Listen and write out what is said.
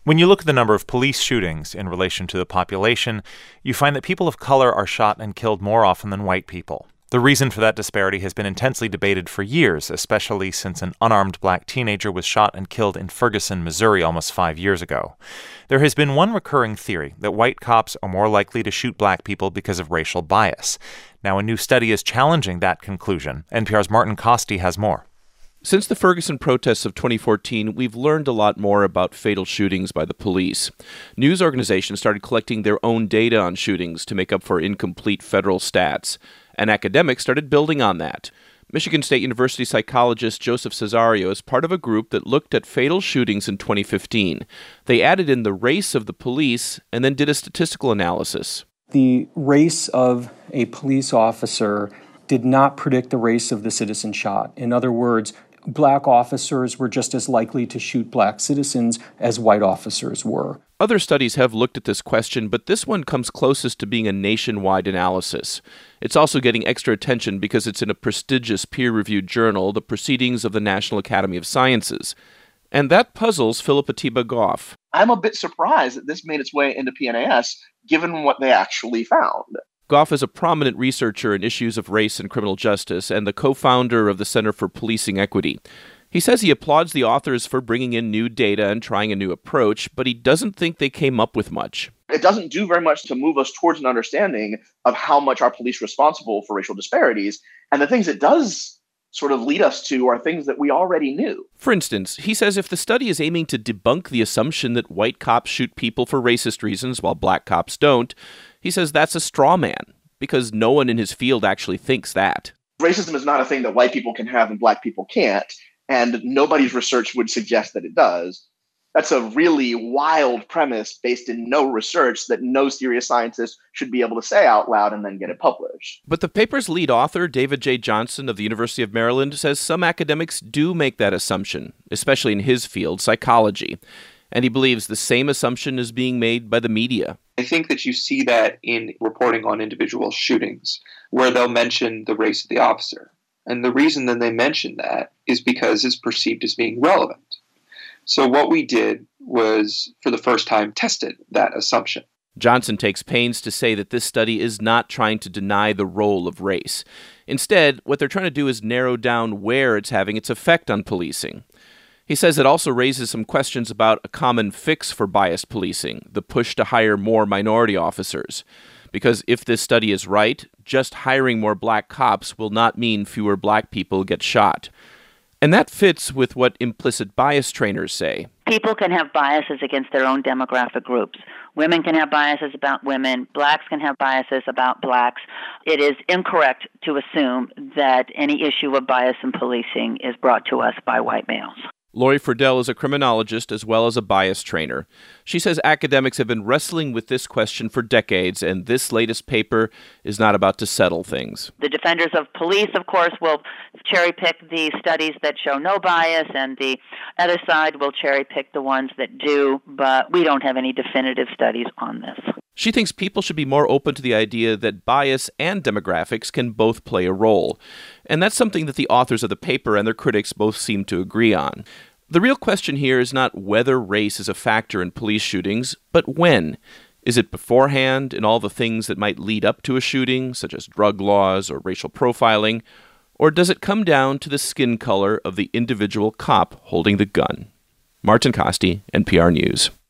When you look at the number of police shootings in relation to the population, you find that people of color are shot and killed more often than white people. The reason for that disparity has been intensely debated for years, especially since an unarmed black teenager was shot and killed in Ferguson, Missouri almost 5 years ago. There has been one recurring theory that white cops are more likely to shoot black people because of racial bias. Now, a new study is challenging that conclusion. NPR's Martin Kaste has more. Since the Ferguson protests of 2014, we've learned a lot more about fatal shootings by the police. News organizations started collecting their own data on shootings to make up for incomplete federal stats, and academics started building on that. Michigan State University psychologist Joseph Cesario is part of a group that looked at fatal shootings in 2015. They added in the race of the police and then did a statistical analysis. The race of a police officer did not predict the race of the citizen shot. In other words, black officers were just as likely to shoot black citizens as white officers were. Other studies have looked at this question, but this one comes closest to being a nationwide analysis. It's also getting extra attention because it's in a prestigious peer-reviewed journal, the Proceedings of the National Academy of Sciences. And that puzzles Philip Atiba Goff. I'm a bit surprised that this made its way into PNAS, given what they actually found. Goff is a prominent researcher in issues of race and criminal justice and the co-founder of the Center for Policing Equity. He says he applauds the authors for bringing in new data and trying a new approach, but he doesn't think they came up with much. It doesn't do very much to move us towards an understanding of how much are police responsible for racial disparities. And the things it does sort of lead us to are things that we already knew. For instance, he says if the study is aiming to debunk the assumption that white cops shoot people for racist reasons while black cops don't, he says that's a straw man, because no one in his field actually thinks that. Racism is not a thing that white people can have and black people can't, and nobody's research would suggest that it does. That's a really wild premise based in no research that no serious scientist should be able to say out loud and then get it published. But the paper's lead author, David J. Johnson of the University of Maryland, says some academics do make that assumption, especially in his field, psychology. And he believes the same assumption is being made by the media. I think that you see that in reporting on individual shootings, where they'll mention the race of the officer. And the reason that they mention that is because it's perceived as being relevant. So what we did was, for the first time, tested that assumption. Johnson takes pains to say that this study is not trying to deny the role of race. Instead, what they're trying to do is narrow down where it's having its effect on policing. He says it also raises some questions about a common fix for biased policing, the push to hire more minority officers. Because if this study is right, just hiring more black cops will not mean fewer black people get shot. And that fits with what implicit bias trainers say. People can have biases against their own demographic groups. Women can have biases about women. Blacks can have biases about blacks. It is incorrect to assume that any issue of bias in policing is brought to us by white males. Lori Friedel is a criminologist as well as a bias trainer. She says academics have been wrestling with this question for decades, and this latest paper is not about to settle things. The defenders of police, of course, will cherry-pick the studies that show no bias, and the other side will cherry-pick the ones that do, but we don't have any definitive studies on this. She thinks people should be more open to the idea that bias and demographics can both play a role. And that's something that the authors of the paper and their critics both seem to agree on. The real question here is not whether race is a factor in police shootings, but when. Is it beforehand in all the things that might lead up to a shooting, such as drug laws or racial profiling? Or does it come down to the skin color of the individual cop holding the gun? Martin Kaste, NPR News.